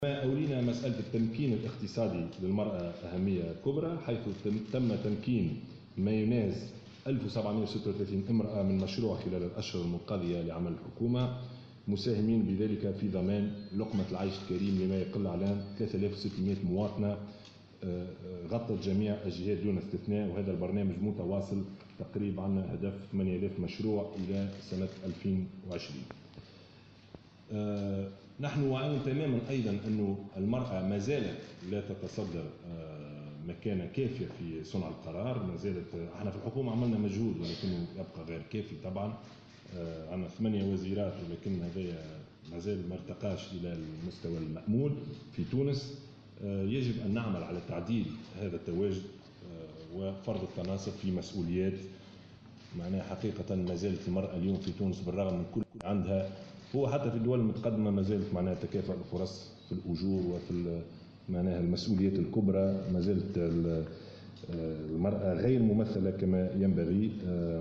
أولينا مسألة التمكين الاقتصادي للمرأة أهمية كبرى، حيث تم تمكين ما يناز 1736 امرأة من مشروع خلال الأشهر المنقضية لعمل الحكومة، مساهمين بذلك في ضمان لقمة العيش الكريم لما يقل على 3600 مواطنة، غطت جميع الجهات دون استثناء. وهذا البرنامج متواصل تقريبا عن هدف 8000 مشروع إلى سنة 2020. نحن واعون تماما ايضا انه المراه ما زالت لا تتصدر مكانه كافيه في صنع القرار، ما زالت احنا في الحكومه عملنا مجهود ولكنه يبقى غير كافي طبعا. عندنا 8 وزيرات ولكن هذا ما زال ما ارتقاش الى المستوى المأمول في تونس. يجب ان نعمل على تعديل هذا التواجد وفرض التناصب في مسؤوليات. معناها حقيقة ما زالت المرأة اليوم في تونس بالرغم من كل عندها، هو حتى في الدول المتقدمة ما زالت معناها تكافؤ الفرص في الأجور وفي معناها المسؤوليات الكبرى، ما زالت المرأة غير ممثلة كما ينبغي.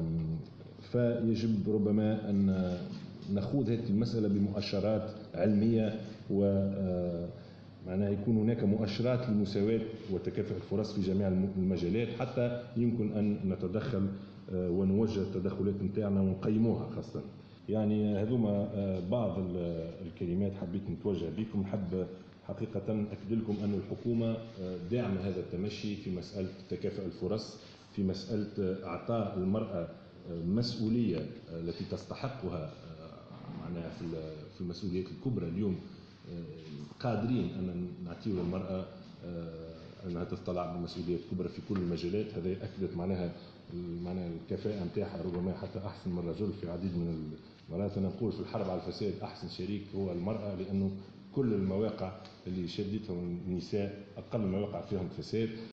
فيجب ربما أن نخوض هذه المسألة بمؤشرات علمية، و معناها يكون هناك مؤشرات للمساواة وتكافؤ الفرص في جميع المجالات حتى يمكن أن نتدخل ونوجه التدخلات نتاعنا ونقيموها خاصة. يعني هذوما بعض الكلمات حبيت نتوجه بكم. نحب حقيقة أكد لكم أن الحكومة داعمة هذا التمشي في مسألة تكافؤ الفرص، في مسألة إعطاء المرأة مسؤولية التي تستحقها معناها في المسؤوليات الكبرى. اليوم قادرين أن نعطيه للمرأة أنها تطلع بمسؤوليات كبرى في كل المجالات. هذا أكدت معناها الكفاءة نتاعها ربما حتى أحسن من الرجل في عديد من المرات. أنا نقول في الحرب على الفساد أحسن شريك هو المرأة، لأنه كل المواقع اللي شدتهم النساء أقل ما وقع فيهم فساد.